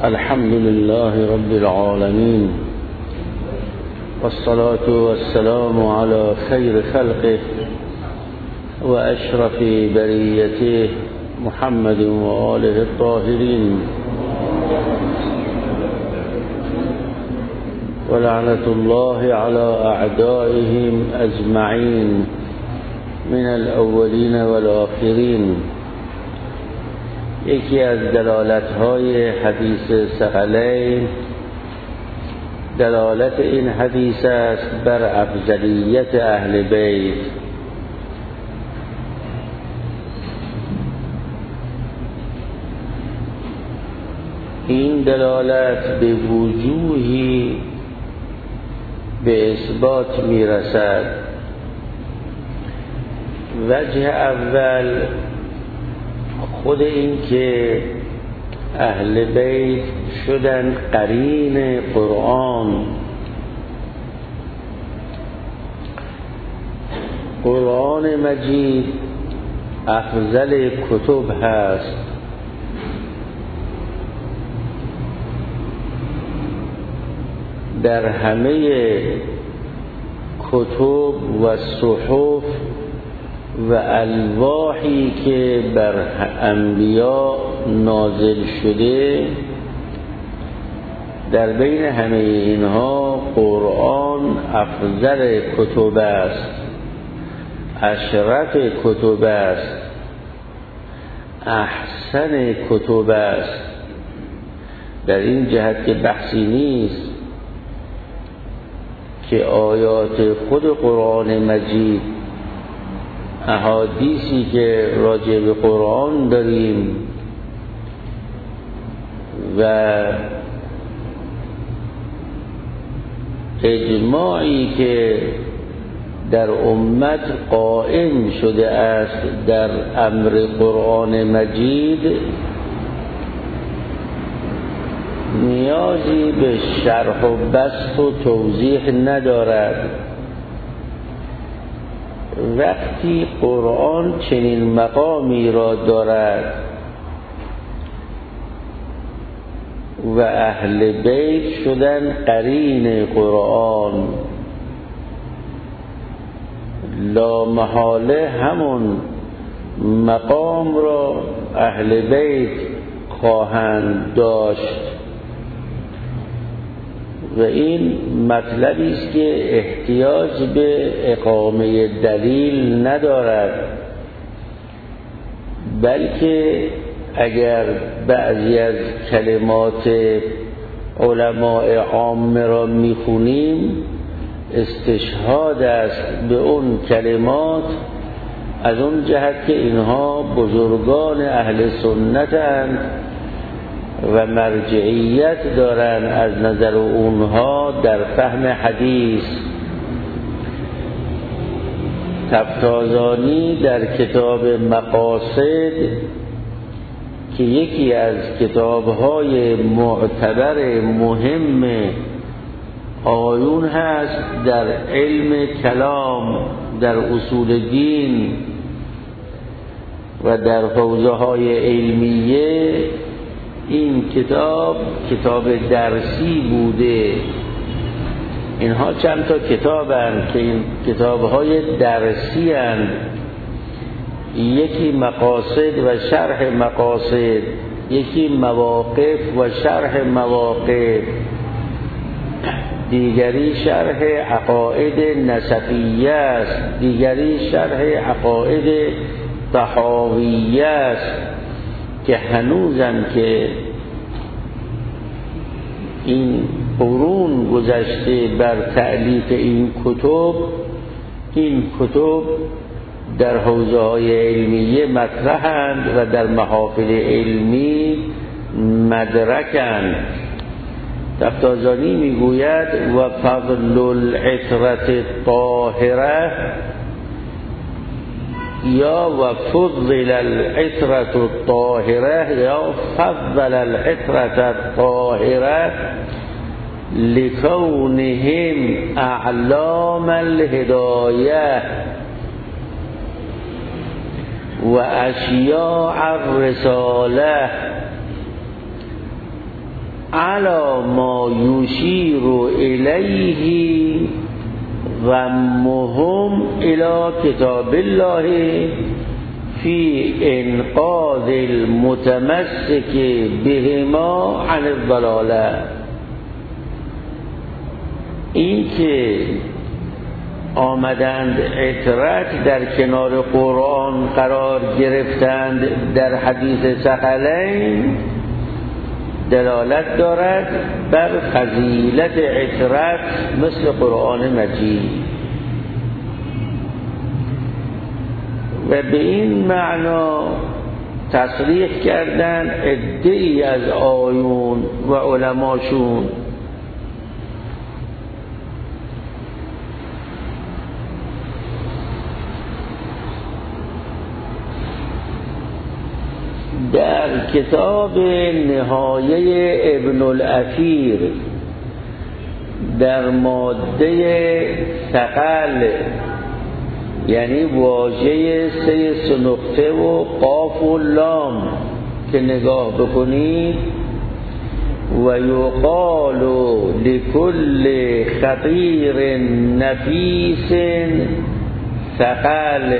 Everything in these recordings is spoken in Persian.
الحمد لله رب العالمين، والصلاة والسلام على خير خلقه وأشرف بريته محمد وآله الطاهرين، ولعنة الله على أعدائهم أجمعين من الأولين والآخرين. یکی از دلالت‌های حدیث ثقلین دلالت این حدیث است بر افضلیت اهل بیت. این دلالت به وجوهی به اثبات میرسد. وجه اول خود این که اهل بیت شدن قرین قرآن. قرآن مجید افضل کتب هست. در همه کتب و صحف و الواحی که بر انبیا نازل شده، در بین همه اینها قرآن افضل کتب است، اشرف کتب است، احسن کتب است. در این جهت که بحثی نیست که آیات خود قرآن مجید، احادیثی که راجع به قرآن داریم و اجماعی که در امت قائم شده است در امر قرآن مجید، نیازی به شرح و بسط و توضیح ندارد. وقتی قرآن چنین مقامی را دارد و اهل بیت شدن قرین قرآن، لا محاله همون مقام را اهل بیت خواهند داشت و این مطلبی است که احتیاج به اقامه دلیل ندارد، بلکه اگر بعضی از کلمات علماء عامه را میخونیم، استشهاد است به اون کلمات از اون جهت که اینها بزرگان اهل سنتند و مرجعیت دارند از نظر اونها در فهم حدیث. تفتازانی در کتاب مقاصد که یکی از کتاب‌های معتبر مهم آیون هست در علم کلام، در اصول دین و در حوزه‌های علمیه، این کتاب درسی بوده. اینها چند تا کتابند که این کتاب‌های درسی هستند. یکی مقاصد و شرح مقاصد، یکی مواقف و شرح مواقف، دیگری شرح عقاید نسفیه است، دیگری شرح عقاید طحاویه است که هنوزم که این قرون گذشته بر تألیف این کتب در حوزه‌های علمیه مطرحند و در محافل علمی مدرکند. تفتازانی میگوید و فضل العطرة الطاهره یا و فضل العطرة الطاهره یا فضل العطرة الطاهره لکونهم اعلام الهدایه و اشیاع الرساله علی ما یشیر الیه غمهم الی کتاب الله فی انقاذ المتمسک بهما عن الضلاله. این که آمدند عترت در کنار قرآن قرار گرفتند در حدیث ثقلین دلالت دارد بر فضیلت عترت مثل قرآن مجید و به این معنا تصریح کردند عده‌ای از آیون و علماشون در کتاب نهایه ابن الاثیر در ماده ثقل، یعنی واژه 3 نقطه و قاف و لام که نگاه بکنید، و یقال لکل خطیر نفیس ثقل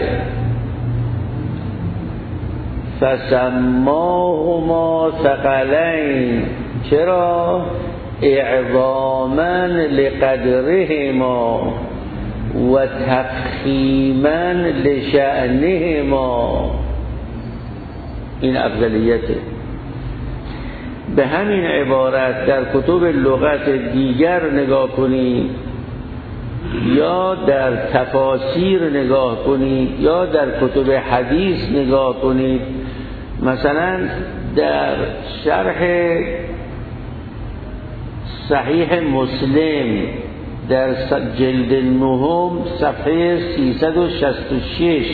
فسماهما ثقلین. چرا؟ اعظاما لقدرهما و تفخیما لشأنهما. این افضلیته. به همین عبارت در کتب لغت دیگر نگاه کنید یا در تفاسیر نگاه کنید یا در کتب حدیث نگاه کنید. مثلا در شرح صحیح مسلم در جلد 9 صفحه 366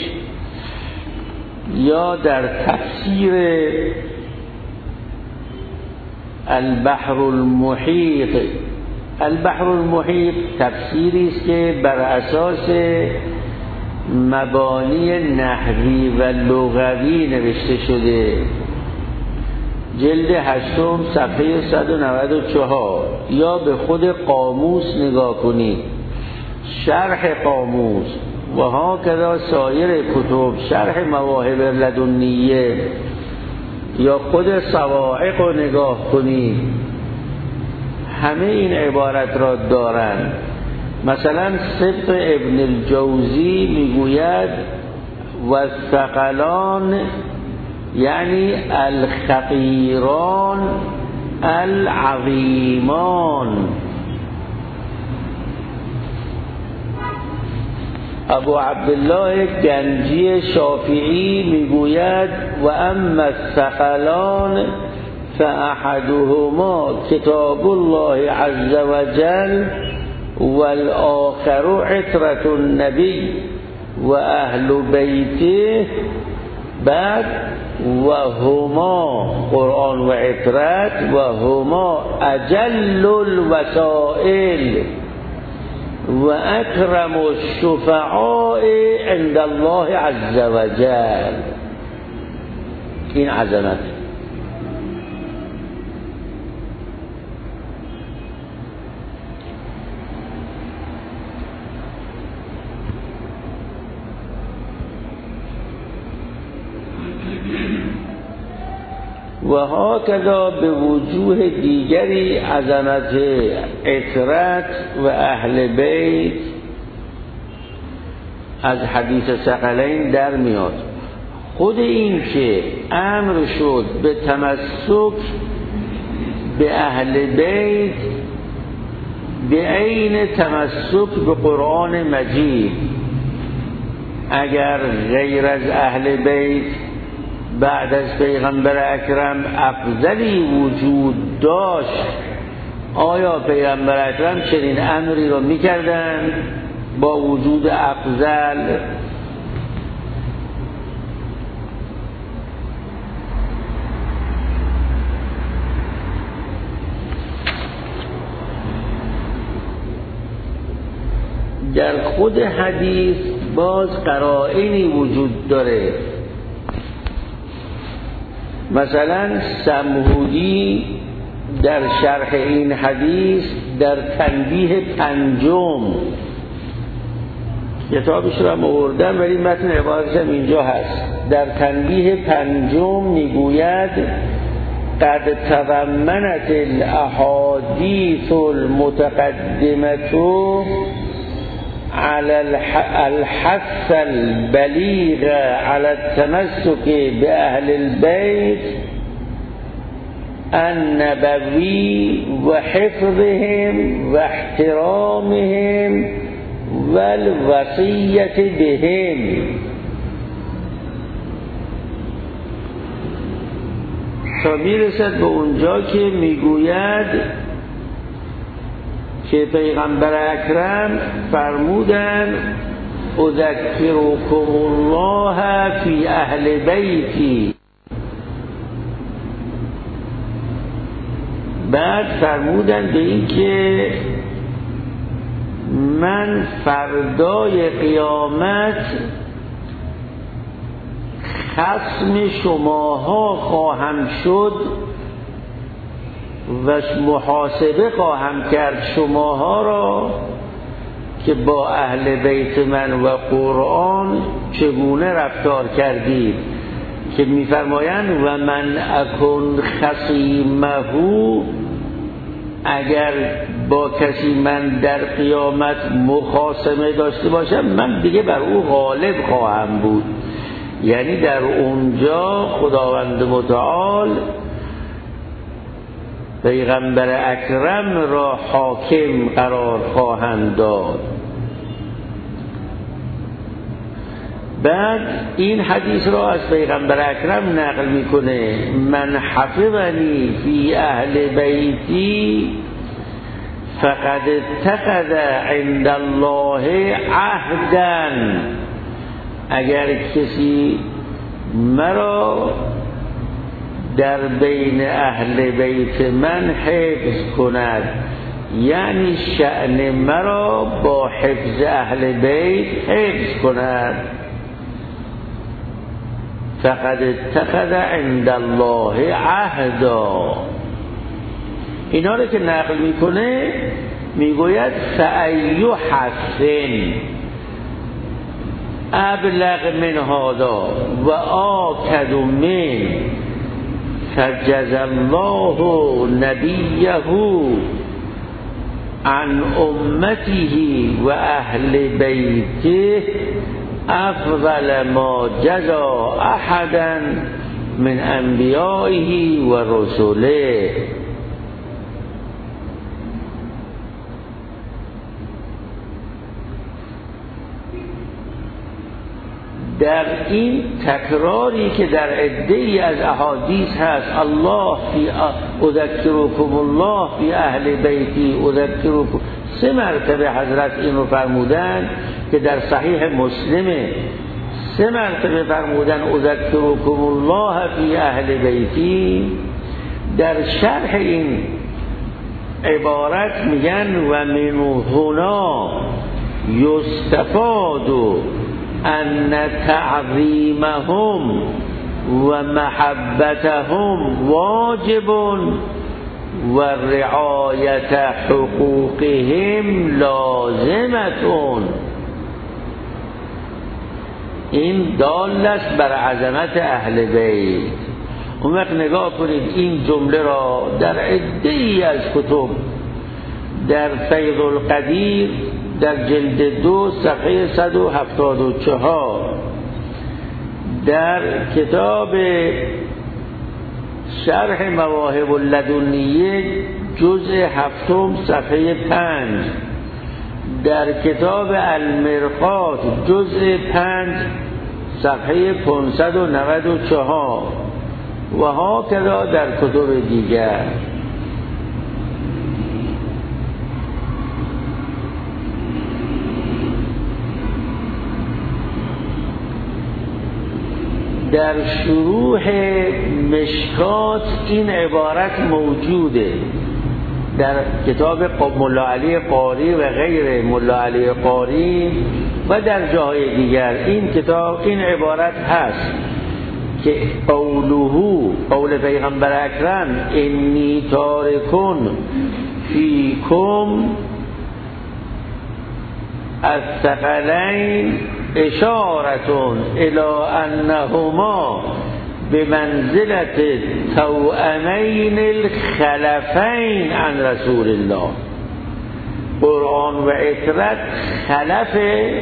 یا در تفسیر البحر المحیط. البحر المحیط تفسیری است که بر اساس مبانی نحوی و لغوی نوشته شده، جلد 8 صفحه 194. یا به خود قاموس نگاه کنید، شرح قاموس و هاکذا سایر کتب، شرح مواهب لدنیه یا خود صواعق رو نگاه کنید، همه این عبارت را دارند. مثلا سبط ابن الجوزی میگوید و الثقلان یعنی الخطیران العظیمان. ابو عبدالله گنجی شافعی میگوید و اما الثقلان فاحدهما کتاب الله عز وجل والآخر عترة النبی و اهل بیته. بعد و هما قرآن و عترت و هما اجل الوسائل و اکرم الشفعاء عند الله عز وجل. این عظمت. و هاکذا به وجوه دیگری عظمت عترت و اهل بیت از حدیث ثقلین در میاد. خود این که امر شد به تمسک به اهل بیت به عین تمسک به قرآن مجید. اگر غیر از اهل بیت بعد از پیغمبر اکرم افضلی وجود داشت، آیا پیغمبر اکرم چنین امری را میکردند با وجود افضل؟ در خود حدیث باز قرائنی وجود داره. مثلا سمهودی در شرح این حدیث در تنبیه پنجم، کتابش رو هم آوردم ولی متن عبارتش هم اینجا هست. در تنبیه پنجم میگوید قد تضمنت الاحادیث المتقدمة على الحث البلیغ على التمسك بأهل البيت النبوي وحفظهم واحترامهم والوصية بهم. تا میرسد به اونجا که میگوید که پیغمبر اکرم فرمودن اذکرکم الله فی اهل بیتی. بعد فرمودن به این که من فردای قیامت خصم شماها خواهم شد و محاسبه خواهم کرد شماها را که با اهل بیت من و قرآن چگونه رفتار کردید، که می‌فرمایند و من اکن خصیمه، اگر با کسی من در قیامت مخاصمه داشته باشم من دیگه بر او غالب خواهم بود. یعنی در اونجا خداوند متعال پیغمبر اکرم را حاکم قرار خواهند داد. بعد این حدیث را از پیغمبر اکرم نقل میکنه من حفظنی فی اهل بیتی فقد اتخذ عند الله عهدا. اگر کسی مرا در بین اهل بیت من حفظ کند، یعنی شأن مرا با حفظ اهل بیت حفظ کند، فقد اتخذ عند الله عهدا. اینا رو که نقل میکنه میگوید فأی حسن ابلغ من هذا و آکد من فجز الله نبیه عن امته و اهل بیته افضل ما جزا احدا من انبیائه و رسوله. در این تکراری که در عده‌ای از احادیث هست الله فی اذکرکم الله فی اهل بیتی اذکرکم، 3 مرتبه حضرت این رو فرمودن که در صحیح مسلمه. 3 مرتبه فرمودن اذکرکم الله فی اهل بیتی. در شرح این عبارت میگن و من هنا یستفاد ان تعظیمهم و محبتهم واجب و رعایت حقوقهم لازمتون. این دال است بر عظمت اهل بیت. اون وقت نگاه کنید این جمله را در عده‌ای از کتب، در فیض القدیر در جلد 2 صفحه 174، در کتاب شرح مواهب اللدنیه جزء 7 صفحه 5، در کتاب المرقات جزء 5 صفحه 594 و هاکذا در کتب دیگر. در شروح مشکات این عبارت موجوده، در کتاب ملا علی قاری و غیر ملا علی قاری و در جاهای دیگر این کتاب این عبارت هست که قول پیغمبر اکرم انی تارکون فیکم الثقلین اشارتون الی انهما بمنزلت توأمین الخلفین عن رسول الله. قرآن و اطرت خلف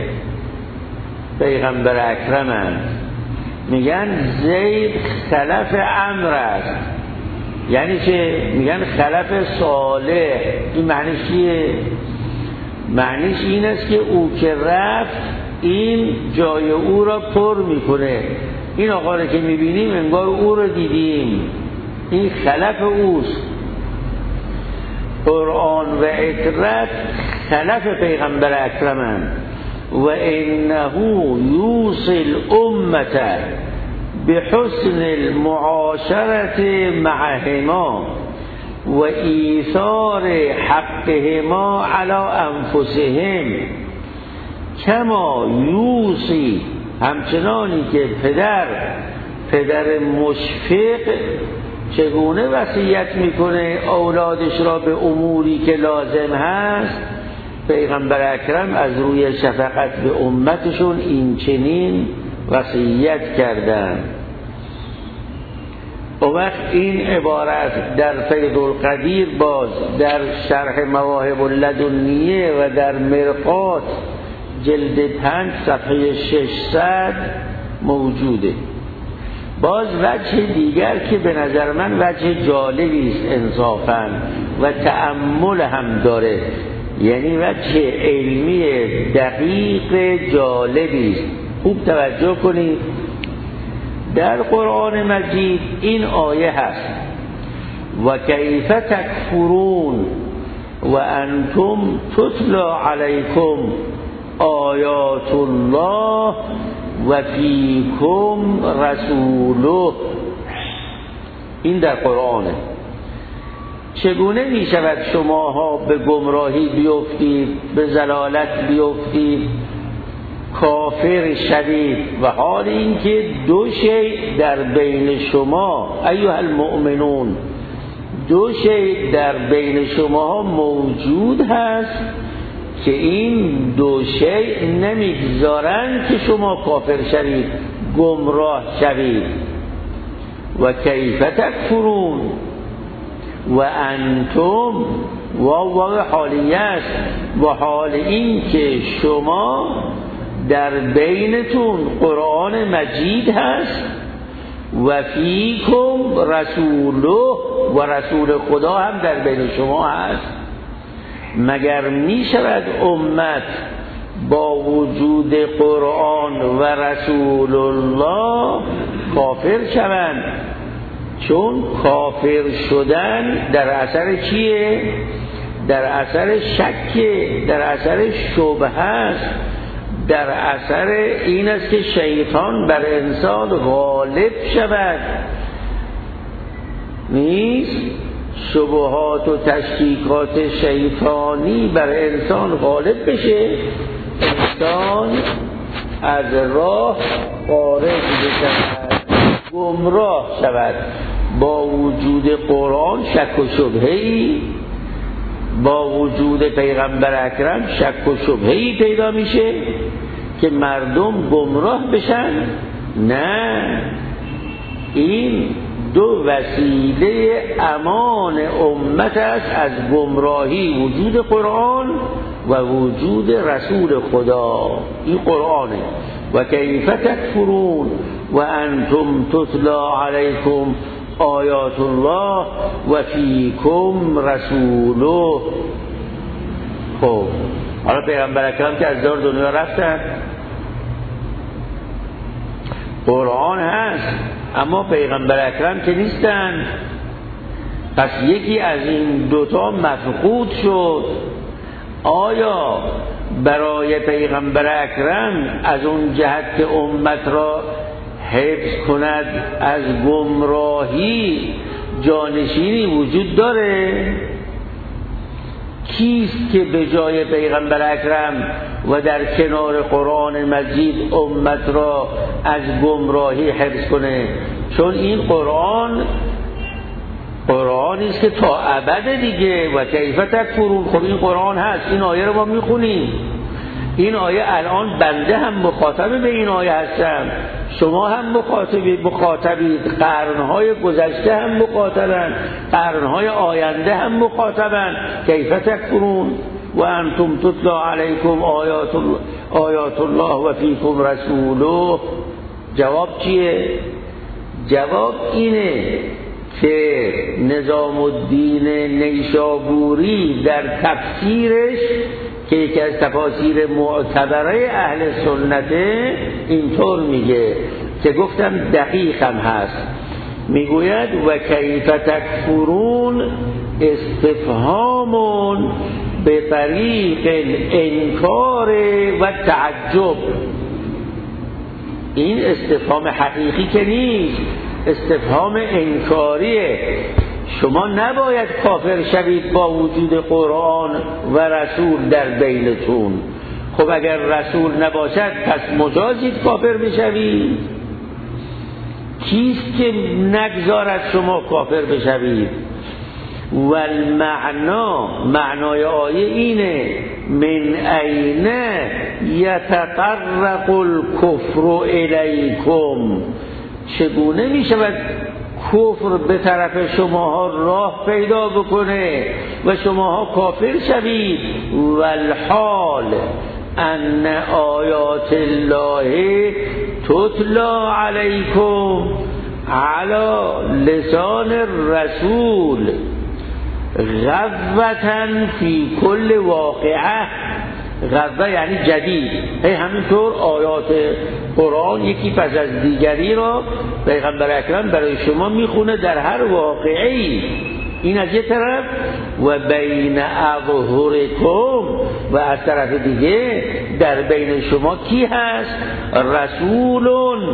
پیغمبر اکرم هست. میگن زید خلف عمرو است، یعنی چه؟ میگن خلف صالح. این معنیش چیه؟ معنیش این است که او که رفت این جای او را پر میکنه. این آقا را که میبینیم انگار او را دیدیم، این خلف اوست. قرآن و اطرت خلف پیغمبر اکرمن. و انه یوصل امت بحسن المعاشرت معهما و ایثار حقهما علی انفسهم کما یوصی، همچنانی که پدر مشفق چگونه وصیت میکنه اولادش را به اموری که لازم هست، پیغمبر اکرم از روی شفقت به امتشون این چنین وصیت کردن. و وقت این عبارت در فیض القدیر باز در شرح مواهب اللدنیه و در مرقات جلد 5 صفحه 600 موجوده. باز وجه دیگر که به نظر من وجه جالبی است انصافاً و تأمل هم داره، یعنی وجه علمی دقیق جالبی است. خوب توجه کنید. در قرآن مجید این آیه هست و کیف تکفرون و انتم تتلا علیکم آیات الله و فیکم رسوله. این در قرآنه. چگونه می شود شماها به گمراهی بیفتید، به ضلالت بیفتید، کافر شدید، و حال اینکه دو شیء در بین شما ایها المؤمنون، دو شیء در بین شما موجود هست که این دو شیء نمیگذارند که شما کافر شوید، گمراه شوید. و کیف تکفرون و انتم و حالیه است، و حال این که شما در بینتون قرآن مجید هست و فیکم رسوله و رسول خدا هم در بین شما هست. مگر می شود امت با وجود قرآن و رسول الله کافر شوند؟ چون کافر شدن در اثر چیه؟ در اثر شکه، در اثر شبهه است، در اثر این است که شیطان بر انسان غالب شود. نیست شبهات و تشکیکات شیطانی بر انسان غالب بشه، انسان از راه خارج بشود، گمراه شود. با وجود قرآن شک و شبهه‌ای، با وجود پیغمبر اکرم شک و شبهه‌ای پیدا میشه که مردم گمراه بشن؟ نه، این دو وسیله امان امت است از گمراهی، وجود قرآن و وجود رسول خدا. این قرآنه. و کیف تکفرون و انتم تتلا علیکم آیات الله و فیکم رسوله. خب حالا پیغمبر اکرم که از دار دنیا رفتن، قرآن هست اما پیغمبر اکرم که نیستن، پس یکی از این دوتا مفقود شد. آیا برای پیغمبر اکرم از اون جهت که امت را حفظ کند از گمراهی جانشینی وجود داره؟ کیست که به جای پیغمبر اکرم و در کنار قرآن مجید امت را از گمراهی حفظ کنه؟ چون این قرآنی است که تا ابد دیگه. و کیف تکفرون، خب این قرآن هست، این آیه رو ما میخونیم. این آیه الان بنده هم مخاطب به این آیه هستم، شما هم مخاطبید، قرنهای گذشته هم مخاطبن، قرنهای آینده هم مخاطبن. کیف تکفرون و انتم تتلا علیکم آیات الله و فیکم رسوله. جواب چیه؟ جواب اینه که نظام الدین نیشابوری در تفسیرش که یکی از تفاسیر معتبره اهل سنته اینطور میگه که گفتم دقیق هم هست. میگوید و کیف تکفرون استفهام به طریق الانکار و تعجب. این استفهام حقیقی که نیست، استفهام انکاریه. شما نباید کافر شوید با وجود قرآن و رسول در بینتون. خب اگر رسول نباشد پس مجازید کافر بشوید؟ کیست که نگذارد شما کافر بشوید؟ و معنای آیه اینه من این یتطرق الکفر الیکم. چگونه می شود کفر به طرف شماها راه پیدا بکنه و شماها کافر شوید؟ والحال ان آیات الله تتلا علیکم علی لسان الرسول غضوة فی کل واقعه. غضوه یعنی جدید. همینطور آیات قرآن یکی پس از دیگری را پیغمبر اکرم برای شما میخونه در هر واقعی. این از یه طرف. و بین اظهرکم، و از طرف دیگه در بین شما کی هست؟ رسول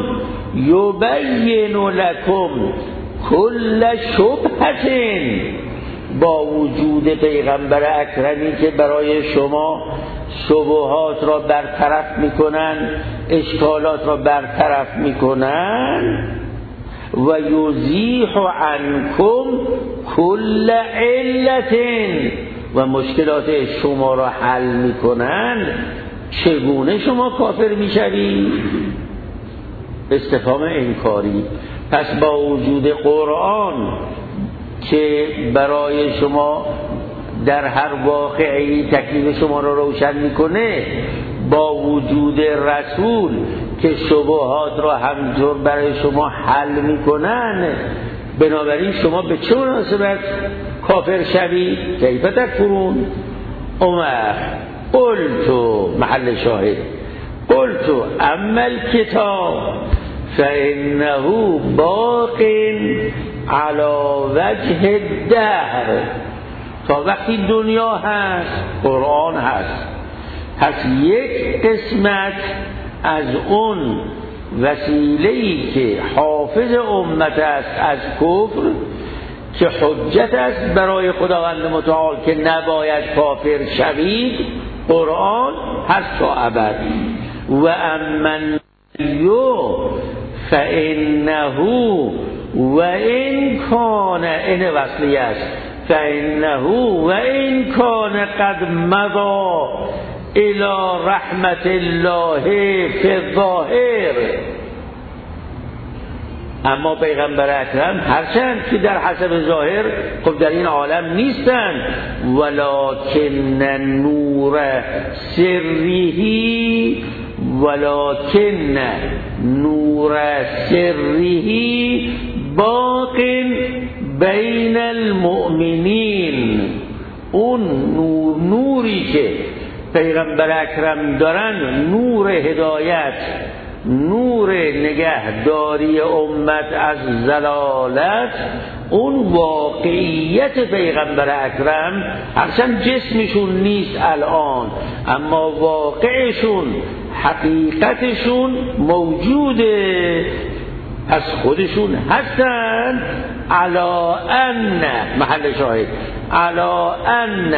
یبین لکم کل شبهة. با وجود پیغمبر اکرمی که برای شما شبهات را برطرف میکنن، اشکالات را برطرف میکنن. و یزیح عنکم کل علت، و مشکلات شما را حل میکنن. چگونه شما کافر میشوید؟ استفهام انکاری. پس با وجود قرآن که برای شما در هر واقعی تکلیف شما را روشن میکنه، با وجود رسول که شبهات را همینطور برای شما حل میکنن، بنابراین شما به چه مناسبت کافر شوید؟ کیف تکفرون. عمر قلتو، محل شاهد، قلتو اما الکتاب فانه باق علی وجه الدهر. تا وقتی دنیا هست قرآن هست. پس یک قسمت از اون وسیله‌ای که حافظ امت است از کفر، که حجت است برای خداوند متعال که نباید کافر شوید، قرآن هست تا ابد. و امن یو فانه و این کان، این وصلی است، فانه و این کان قد مضى الى رحمت الله فی الظاهر. اما پیغمبر اکرم هرچند که در حسب ظاهر خب در این عالم نیستن، ولکن نور سرهی، ولکن نور سرهی باق بین المؤمنین. اون نوری که پیغمبر اکرم دارن، نور هدایت، نور نگهداری امت از ضلالت، اون واقعیت پیغمبر اکرم، هرچند جسمشون نیست الان اما واقعشون، حقیقتشون موجوده. پس خودشون هستن علا ان محل شاهد علا ان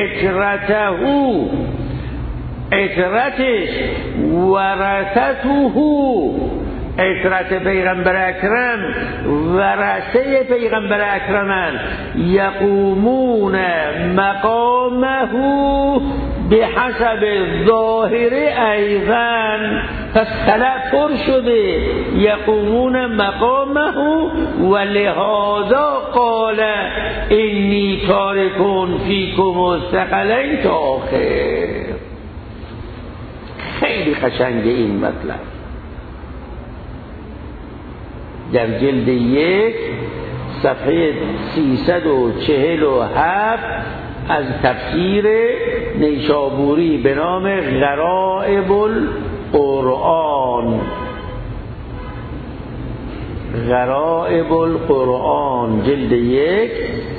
عترتش ورثته عترت پیغمبر اکرم ورثه پیغمبر اکرمن یقومون مقامه بحسب ظاهر ایضا پس طلب پر شده یقومون مقامه و لهذا قال انی تارکون فیکم الثقلین تا آخر. خیلی قشنگه این مطلب. در جلد 1 صفحه 347 از تفسیر نیشابوری به نام غرائب القرآن، غرائب القرآن جلد 1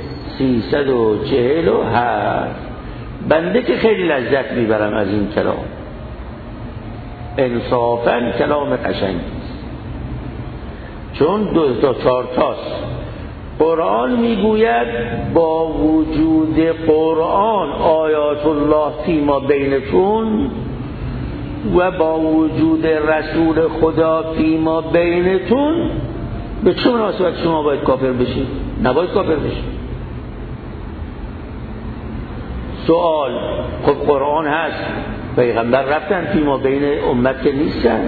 347. بنده که خیلی لذت میبرم از این کلام، انصافاً کلام قشنگی، چون 2-4 تاست. قرآن میگوید با وجود قرآن آیات الله فیما بینتون و با وجود رسول خدا فیما بینتون، به چه مناسبت شما باید کافر بشید؟ نباید کافر بشید. سوال، خب قرآن هست، پیغمبر رفتن فیما بین امت که نیستن.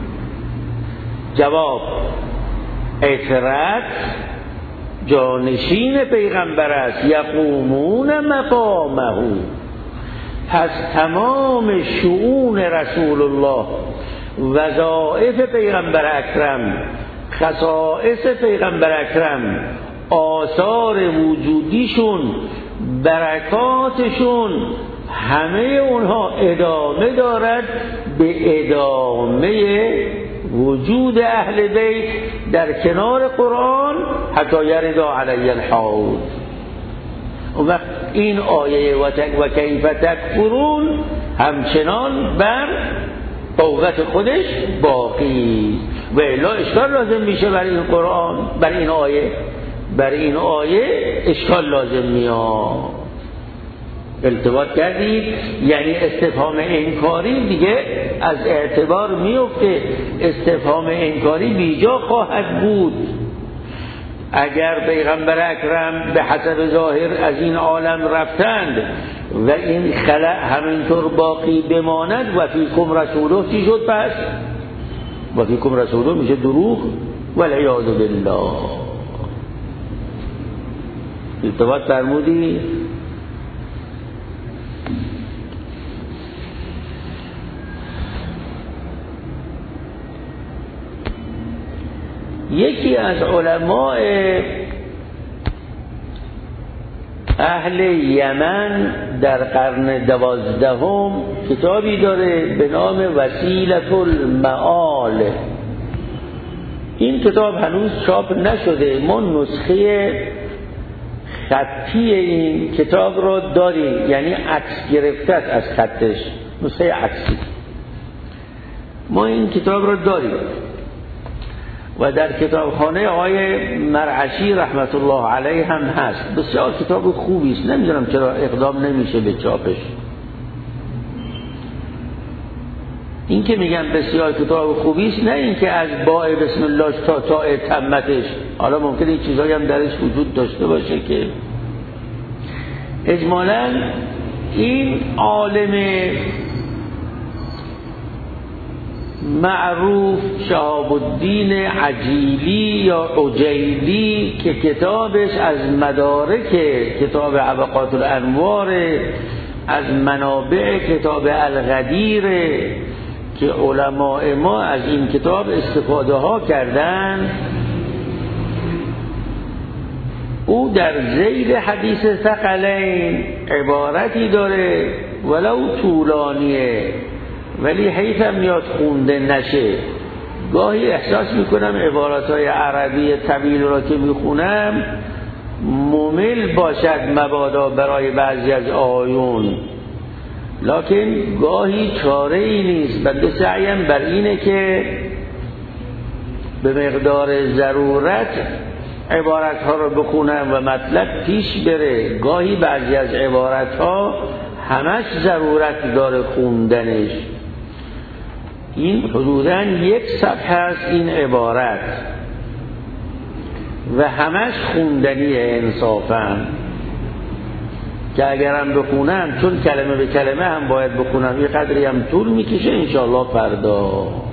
جواب، عترت جانشین پیغمبر است، یقومون مقامه، پس تمام شؤون رسول الله، وظایف پیغمبر اکرم، خصائص پیغمبر اکرم، آثار وجودیشون، برکاتشون، همه اونها ادامه دارد به ادامه وجود اهل بیت در کنار قرآن حتی یرد علی الحوض. اون وقت این آیه و کیف تکفرون همچنان بر قوت خودش باقی و الا اشکال لازم میشه برای این قرآن، برای این آیه اشکال لازم میاد. التباط کردید یعنی استفهام انکاری دیگه از اعتبار میفته، استفهام انکاری بیجا خواهد بود. اگر پیغمبر اکرم به حسب ظاهر از این عالم رفتند و این خلأ همینطور باقی بماند و فیکم رسوله چی شد پس؟ و فیکم رسوله میشه دروغ والعیاذ بالله. التباط فرمودی؟ یکی از علماء اهل یمن در قرن 12 کتابی داره به نام وسیلة المعال. این کتاب هنوز چاپ نشده، ما نسخه خطی این کتاب رو داریم، یعنی عکس گرفته از خطش، نسخه عکسی ما این کتاب رو داریم و در کتابخانه آقای مرعشی رحمت الله علیه هم هست. بسیار کتاب خوبی است، نمیدونم چرا اقدام نمیشه به چاپش. این که میگم بسیار کتاب خوبی است، نه اینکه از باء بسم الله تا تمتش، حالا ممکنه این چیزایی هم درش وجود داشته باشه که اجمالاً این عالم معروف شهاب الدین عجیلی یا عجیلی که کتابش از مدارک کتاب عبقات الانوار، از منابع کتاب الغدیر که علماء ما از این کتاب استفاده ها کردن، او در ذیل حدیث ثقلین عبارتی داره ولو طولانیه ولی حیفم میاد خونده نشه. گاهی احساس میکنم عباراتهای عربی طویل را که میخونم ممل باشد مبادا برای بعضی از آیون، لکن گاهی چاره ای نیست. بنده سعیم بر اینه که به مقدار ضرورت عبارت ها رو بخونم و مطلب پیش بره. گاهی بعضی از عبارت ها همش ضرورت داره خوندنش. این حدوداً 1 صفحه است این عبارت و همش خوندنیه انصافاً، که اگرم بخونم چون کلمه به کلمه هم باید بخونم، یه قدری هم طول میکشه. انشاءالله فردا